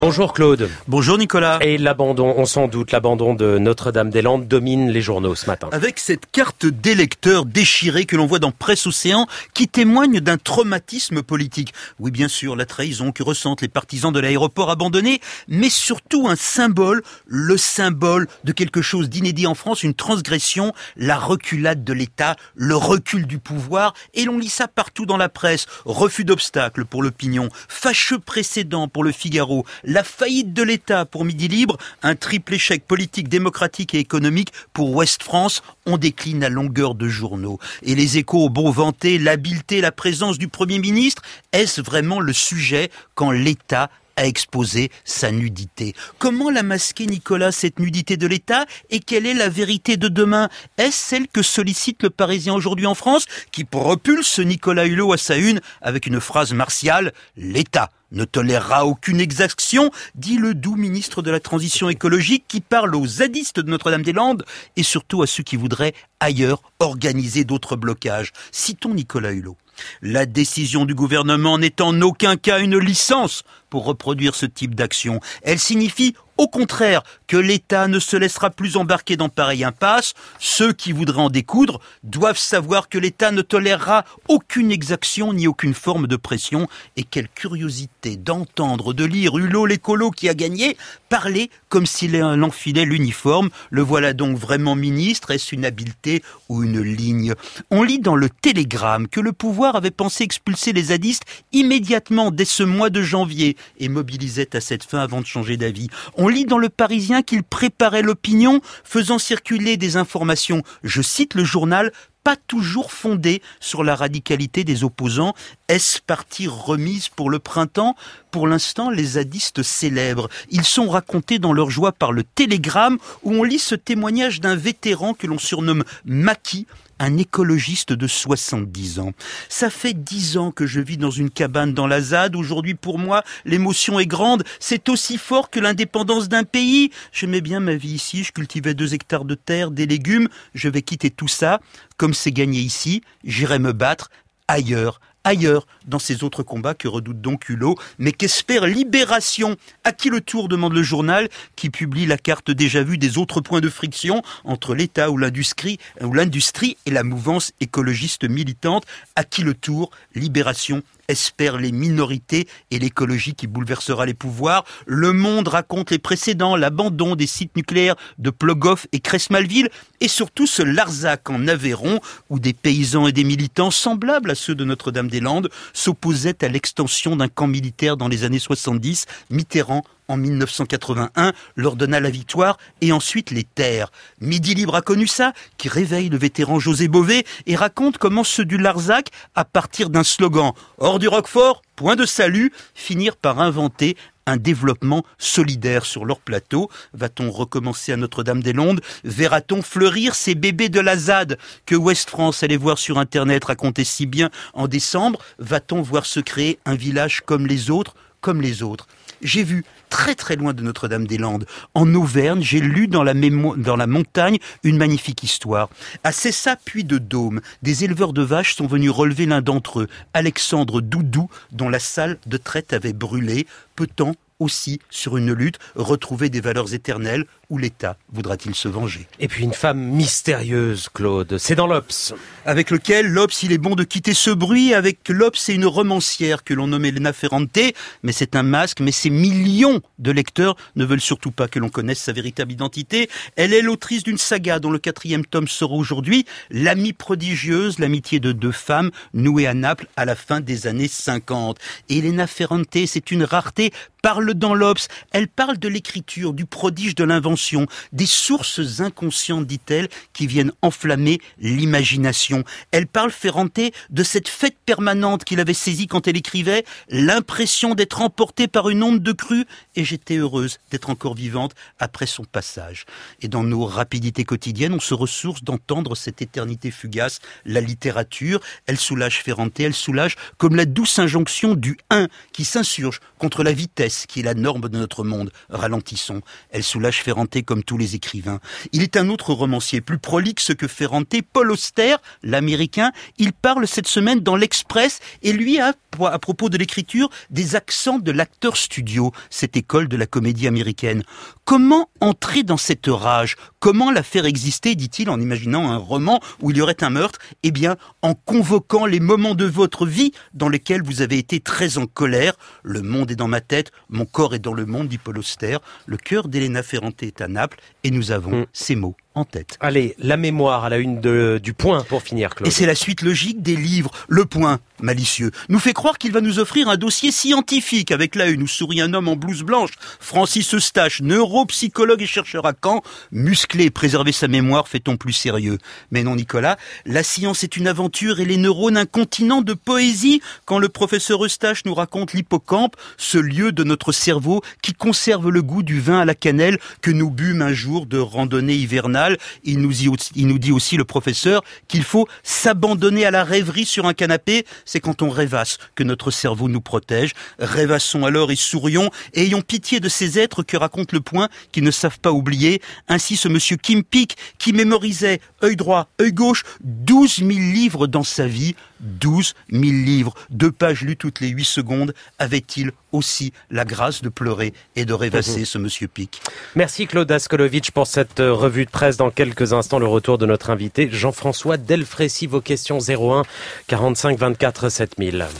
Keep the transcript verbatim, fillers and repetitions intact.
Bonjour Claude. Bonjour Nicolas. Et l'abandon, on s'en doute, l'abandon de Notre-Dame-des-Landes domine les journaux ce matin. Avec cette carte d'électeur déchirée que l'on voit dans Presse Océan, qui témoigne d'un traumatisme politique. Oui, bien sûr, la trahison que ressentent les partisans de l'aéroport abandonné, mais surtout un symbole, le symbole de quelque chose d'inédit en France, une transgression, la reculade de l'État, le recul du pouvoir, et l'on lit ça partout dans la presse. Refus d'obstacles pour l'opinion, fâcheux précédent pour le Figaro, la faillite de l'État pour Midi Libre, un triple échec politique, démocratique et économique pour Ouest France. On décline à longueur de journaux. Et les Échos ont beau vanter l'habileté, la présence du Premier ministre. Est-ce vraiment le sujet quand l'État a exposé sa nudité? Comment la masquer, Nicolas, cette nudité de l'État? Et quelle est la vérité de demain? Est-ce celle que sollicite le Parisien aujourd'hui en France, qui propulse Nicolas Hulot à sa une avec une phrase martiale: l'État ne tolérera aucune exaction, dit le doux ministre de la Transition écologique qui parle aux zadistes de Notre-Dame-des-Landes et surtout à ceux qui voudraient ailleurs organiser d'autres blocages. Citons Nicolas Hulot. La décision du gouvernement n'est en aucun cas une licence pour reproduire ce type d'action. Elle signifie au contraire que l'État ne se laissera plus embarquer dans pareille impasse. Ceux qui voudraient en découdre doivent savoir que l'État ne tolérera aucune exaction ni aucune forme de pression. Et quelle curiosité d'entendre, de lire Hulot l'écolo qui a gagné parler comme s'il enfilait l'uniforme. Le voilà donc vraiment ministre. Est-ce une habileté ou une ligne? On lit dans le Télégramme que le pouvoir avait pensé expulser les zadistes immédiatement dès ce mois de janvier et mobilisait à cette fin avant de changer d'avis. On lit dans le Parisien qu'il préparait l'opinion, faisant circuler des informations, je cite le journal, pas toujours fondées sur la radicalité des opposants. Est-ce partie remise pour le printemps? Pour l'instant, les zadistes célèbrent. Ils sont racontés dans leur joie par le Télégramme, où on lit ce témoignage d'un vétéran que l'on surnomme Macky, un écologiste de soixante-dix ans. Ça fait dix ans que je vis dans une cabane dans la ZAD. Aujourd'hui, pour moi, l'émotion est grande. C'est aussi fort que l'indépendance d'un pays. J'aimais bien ma vie ici. Je cultivais deux hectares de terre, des légumes. Je vais quitter tout ça. Comme c'est gagné ici, j'irai me battre ailleurs. Ailleurs, dans ces autres combats que redoute donc Hulot, mais qu'espère Libération? À qui le tour, demande le journal, qui publie la carte déjà vue des autres points de friction entre l'État ou l'industrie, ou l'industrie et la mouvance écologiste militante. À qui le tour? Libération espère les minorités et l'écologie qui bouleversera les pouvoirs. Le Monde raconte les précédents, l'abandon des sites nucléaires de Plogoff et Cresmatville, et surtout ce Larzac en Aveyron, où des paysans et des militants semblables à ceux de Notre-Dame-des-Landes s'opposaient à l'extension d'un camp militaire dans les années soixante-dix. Mitterrand, en mille neuf cent quatre-vingt-un, leur donna la victoire et ensuite les terres. Midi Libre a connu ça, qui réveille le vétéran José Bové et raconte comment ceux du Larzac, à partir d'un slogan « Hors du Roquefort, point de salut », finirent par inventer un développement solidaire sur leur plateau. Va-t-on recommencer à Notre-Dame-des-Landes? Verra-t-on fleurir ces bébés de la ZAD que Ouest France allait voir sur Internet raconter si bien en décembre? Va-t-on voir se créer un village comme les autres, comme les autres? J'ai vu, très très loin de Notre-Dame-des-Landes, en Auvergne, j'ai lu dans la, mémo- dans la montagne une magnifique histoire. À Cessa, puits de Dôme, des éleveurs de vaches sont venus relever l'un d'entre eux, Alexandre Doudou, dont la salle de traite avait brûlé. Peut-on aussi, sur une lutte, retrouver des valeurs éternelles, où l'État voudra-t-il se venger? Et puis une femme mystérieuse, Claude, c'est dans l'Obs. Avec lequel, l'Obs, il est bon de quitter ce bruit. Avec l'Obs, c'est une romancière que l'on nomme Elena Ferrante, mais c'est un masque, mais ces millions de lecteurs ne veulent surtout pas que l'on connaisse sa véritable identité. Elle est l'autrice d'une saga dont le quatrième tome sort aujourd'hui, L'amie prodigieuse, l'amitié de deux femmes nouées à Naples à la fin des années cinquante. Et Elena Ferrante, c'est une rareté, parle dans l'Obs. Elle parle de l'écriture, du prodige de l'invention, des sources inconscientes, dit-elle, qui viennent enflammer l'imagination. Elle parle, Ferrante, de cette fête permanente qu'il avait saisie quand elle écrivait, l'impression d'être emportée par une onde de crue, et j'étais heureuse d'être encore vivante après son passage. Et dans nos rapidités quotidiennes, on se ressource d'entendre cette éternité fugace, la littérature. Elle soulage Ferrante, elle soulage comme la douce injonction du un qui s'insurge contre la vitesse, vitesse qui est la norme de notre monde. Ralentissons. Elle soulage Ferrante comme tous les écrivains. Il est un autre romancier, plus prolixe que Ferrante, Paul Auster, l'américain. Il parle cette semaine dans l'Express et lui a, à propos de l'écriture, des accents de l'acteur studio, cette école de la comédie américaine. Comment entrer dans cette rage? Comment la faire exister, dit-il, en imaginant un roman où il y aurait un meurtre? Eh bien, en convoquant les moments de votre vie dans lesquels vous avez été très en colère. Le monde est dans ma tête, mon corps est dans le monde, dit Paul Auster. Le cœur d'Elena Ferrante est à Naples et nous avons mmh. ces mots en tête. Allez, la mémoire à la une de, du Point pour finir, Claude. Et c'est la suite logique des livres. Le Point, malicieux, nous fait croire qu'il va nous offrir un dossier scientifique. Avec la une où sourit un homme en blouse blanche, Francis Eustache, neuropsychologue et chercheur à Caen. Muscler et préserver sa mémoire, fait-on plus sérieux? Mais non, Nicolas, la science est une aventure et les neurones un continent de poésie. Quand le professeur Eustache nous raconte l'hippocampe, ce lieu de notre cerveau qui conserve le goût du vin à la cannelle que nous bûmes un jour de randonnée hivernale. Il nous, dit, il nous dit aussi, le professeur, qu'il faut s'abandonner à la rêverie sur un canapé. C'est quand on rêvasse que notre cerveau nous protège. Rêvassons alors et sourions et ayons pitié de ces êtres que raconte le Point, qui ne savent pas oublier. Ainsi ce monsieur Kim Peek, qui mémorisait œil droit, œil gauche, douze mille livres dans sa vie. douze mille livres, deux pages lues toutes les huit secondes. Avait-il aussi la grâce de pleurer et de rêvasser, mmh. ce monsieur Peek? Merci Claude Askolovitch pour cette revue de presse. Dans quelques instants, le retour de notre invité Jean-François Delfrécy. Vos questions zéro un quarante-cinq vingt-quatre sept mille.